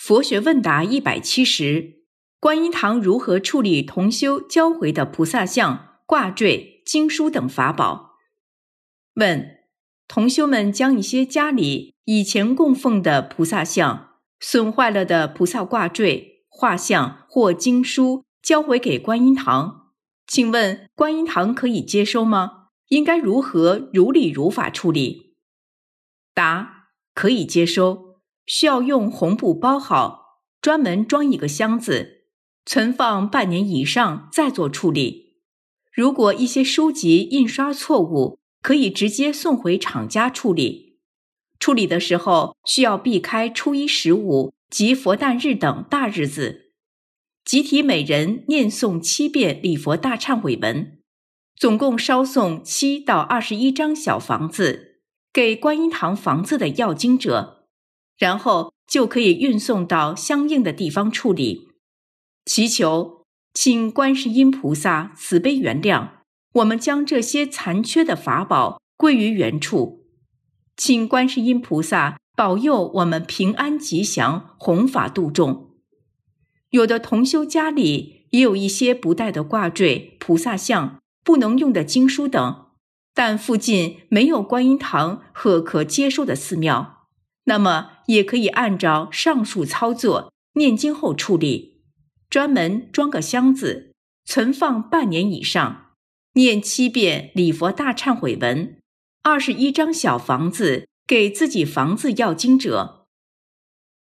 佛学问答170，观音堂如何处理同修交回的菩萨像、挂坠、经书等法宝？问：同修们将一些家里以前供奉的菩萨像、损坏了的菩萨挂坠、画像或经书交回给观音堂，请问观音堂可以接收吗？应该如何如理如法处理？答：可以接收，需要用红布包好，专门装一个箱子，存放半年以上再做处理。如果一些书籍印刷错误，可以直接送回厂家处理。处理的时候需要避开初一、15及佛诞日等大日子，集体每人念诵7遍礼佛大忏悔文，总共烧送7到21张小房子给观音堂房子的要经者，然后就可以运送到相应的地方处理。祈求请观世音菩萨慈悲原谅，我们将这些残缺的法宝归于原处，请观世音菩萨保佑我们平安吉祥，弘法度众。有的同修家里也有一些不带的挂坠、菩萨像、不能用的经书等，但附近没有观音堂和可接受的寺庙，那么也可以按照上述操作，念经后处理，专门装个箱子，存放半年以上，念7遍礼佛大忏悔文，21张小房子给自己房子要经者，